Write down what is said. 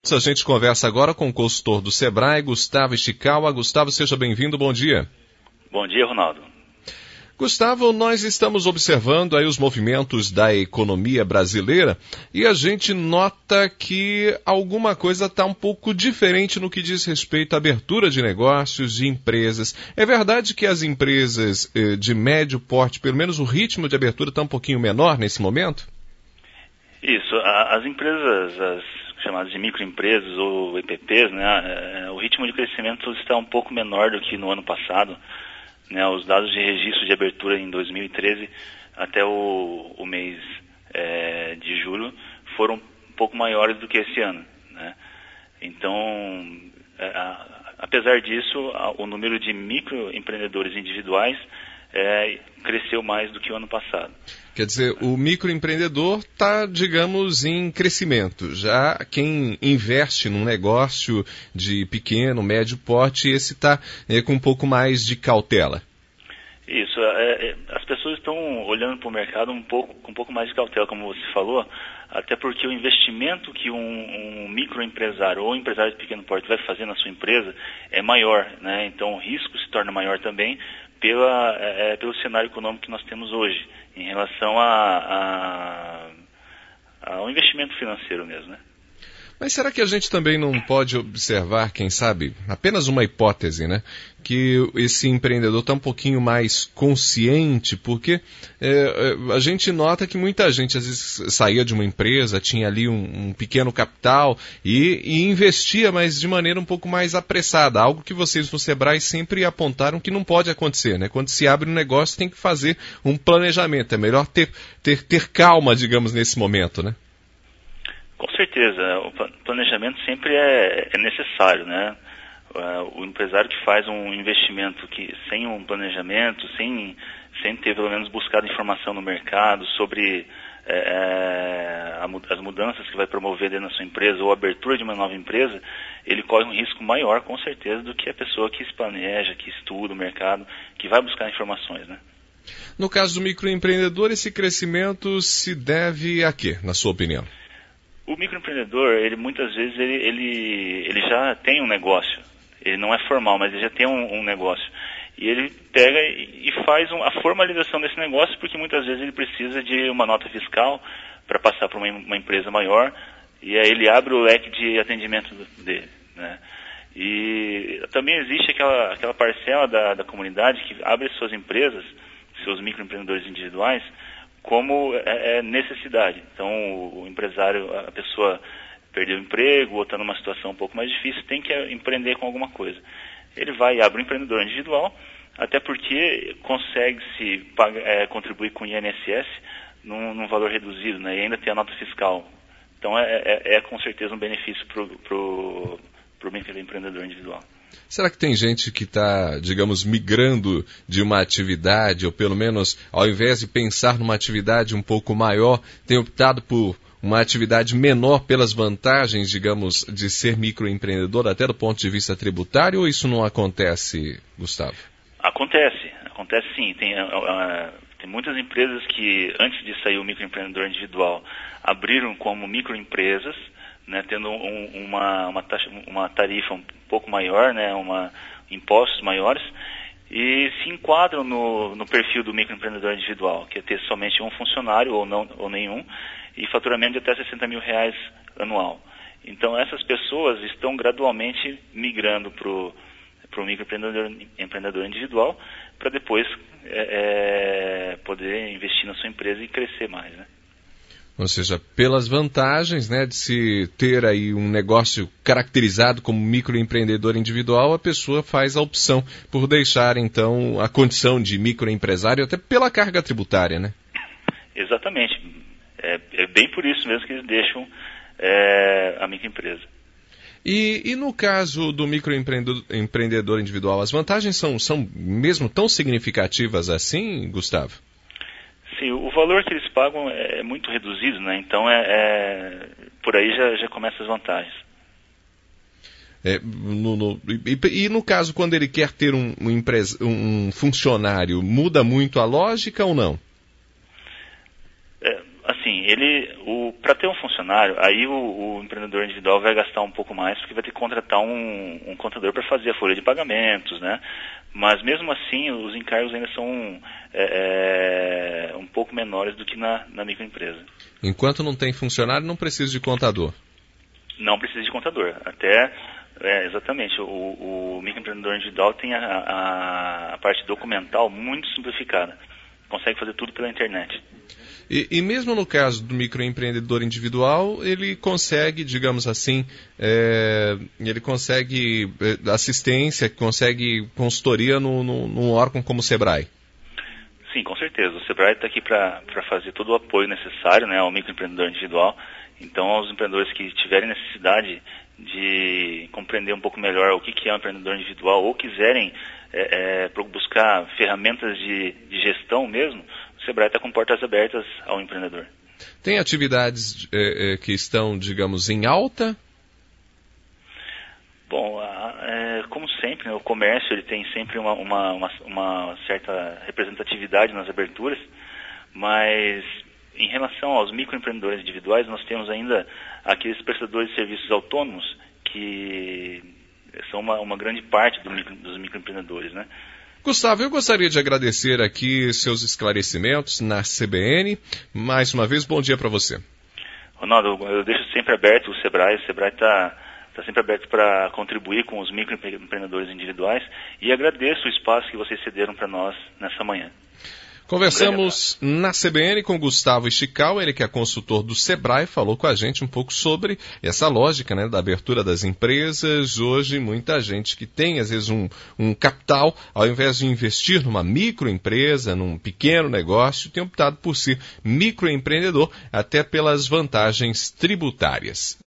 A gente conversa agora com o consultor do Sebrae, Gustavo Ishikawa. Gustavo, seja bem-vindo, bom dia. Bom dia, Ronaldo. Gustavo, nós estamos observando aí os movimentos da economia brasileira e a gente nota que alguma coisa está um pouco diferente no que diz respeito à abertura de negócios, de empresas. É verdade que as empresas de médio porte, pelo menos o ritmo de abertura está um pouquinho menor nesse momento? Isso, as empresas, as chamadas de microempresas ou EPPs, né, o ritmo de crescimento está um pouco menor do que no ano passado. Né, os dados de registro de abertura em 2013 até o mês de julho foram um pouco maiores do que esse ano. Né? Então, apesar disso, o número de microempreendedores individuais cresceu mais do que o ano passado. Quer dizer, o microempreendedor está, digamos, em crescimento. Já quem investe num negócio de pequeno, médio porte, esse está com um pouco mais de cautela. Isso. As pessoas estão olhando para o mercado com um pouco mais de cautela, como você falou, até porque o investimento que um microempresário ou empresário de pequeno porte vai fazer na sua empresa é maior, né? Então o risco se torna maior também pelo cenário econômico que nós temos hoje, em relação ao investimento financeiro mesmo, né? Mas será que a gente também não pode observar, quem sabe, apenas uma hipótese, né? Que esse empreendedor está um pouquinho mais consciente, porque a gente nota que muita gente às vezes saía de uma empresa, tinha ali um pequeno capital e investia, mas de maneira um pouco mais apressada, algo que vocês no Sebrae sempre apontaram que não pode acontecer, né? Quando se abre um negócio tem que fazer um planejamento, é melhor ter calma, digamos, nesse momento, né? Com certeza, o planejamento sempre é necessário, né? O empresário que faz um investimento sem um planejamento, sem ter pelo menos buscado informação no mercado sobre as mudanças que vai promover dentro da sua empresa ou a abertura de uma nova empresa, ele corre um risco maior, com certeza, do que a pessoa que se planeja, que estuda o mercado, que vai buscar informações, né? No caso do microempreendedor, esse crescimento se deve a quê, na sua opinião? O microempreendedor, ele muitas vezes ele já tem um negócio. Ele não é formal, mas ele já tem um negócio. E ele pega e faz a formalização desse negócio, porque muitas vezes ele precisa de uma nota fiscal para passar para uma empresa maior, e aí ele abre o leque de atendimento dele, né? E também existe aquela parcela da comunidade que abre suas empresas, seus microempreendedores individuais, como necessidade. Então, o empresário, a pessoa perdeu o emprego ou está numa situação um pouco mais difícil, tem que empreender com alguma coisa. Ele vai e abre um empreendedor individual, até porque consegue-se contribuir com o INSS num valor reduzido, né, e ainda tem a nota fiscal. Então, com certeza um benefício para o microempreendedor individual. Será que tem gente que está, digamos, migrando de uma atividade, ou pelo menos, ao invés de pensar numa atividade um pouco maior, tem optado por uma atividade menor pelas vantagens, digamos, de ser microempreendedor, até do ponto de vista tributário, ou isso não acontece, Gustavo? Acontece sim. Tem muitas empresas que, antes de sair o microempreendedor individual, abriram como microempresas, né, tendo uma tarifa um pouco maior, né, impostos maiores, e se enquadram no perfil do microempreendedor individual, que é ter somente um funcionário ou nenhum, e faturamento de até R$60 mil anual. Então essas pessoas estão gradualmente migrando para o microempreendedor individual, para depois poder investir na sua empresa e crescer mais, né? Ou seja, pelas vantagens, né, de se ter aí um negócio caracterizado como microempreendedor individual, a pessoa faz a opção por deixar, então, a condição de microempresário, até pela carga tributária, né? Exatamente. É bem por isso mesmo que eles deixam a microempresa. E no caso do microempreendedor individual, as vantagens são mesmo tão significativas assim, Gustavo? Sim, o valor que eles pagam é muito reduzido, né? Então por aí já começa as vantagens. E no caso, quando ele quer ter um funcionário, muda muito a lógica ou não? Assim, para ter um funcionário, aí o empreendedor individual vai gastar um pouco mais, porque vai ter que contratar um contador para fazer a folha de pagamentos, né? Mas mesmo assim, os encargos ainda são um pouco menores do que na microempresa. Enquanto não tem funcionário, não precisa de contador. Não precisa de contador. Exatamente. O microempreendedor individual tem a parte documental muito simplificada. Consegue fazer tudo pela internet. E mesmo no caso do microempreendedor individual, ele consegue, digamos assim, ele consegue assistência, consegue consultoria num órgão como o Sebrae? Sim, com certeza. O Sebrae está aqui para fazer todo o apoio necessário, né, ao microempreendedor individual. Então, aos empreendedores que tiverem necessidade de compreender um pouco melhor o que é um empreendedor individual ou quiserem buscar ferramentas de gestão mesmo, o Sebrae está com portas abertas ao empreendedor. Tem atividades que estão, digamos, em alta? Bom, como sempre, né, o comércio ele tem sempre uma certa representatividade nas aberturas, mas em relação aos microempreendedores individuais, nós temos ainda aqueles prestadores de serviços autônomos que são uma grande parte dos microempreendedores, né? Gustavo, eu gostaria de agradecer aqui seus esclarecimentos na CBN. Mais uma vez, bom dia para você. Ronaldo, eu deixo sempre aberto o Sebrae está sempre aberto para contribuir com os microempreendedores individuais e agradeço o espaço que vocês cederam para nós nessa manhã. Conversamos na CBN com Gustavo Estical, ele que é consultor do Sebrae, falou com a gente um pouco sobre essa lógica, né, da abertura das empresas. Hoje, muita gente que tem, às vezes, um capital, ao invés de investir numa microempresa, num pequeno negócio, tem optado por ser microempreendedor, até pelas vantagens tributárias.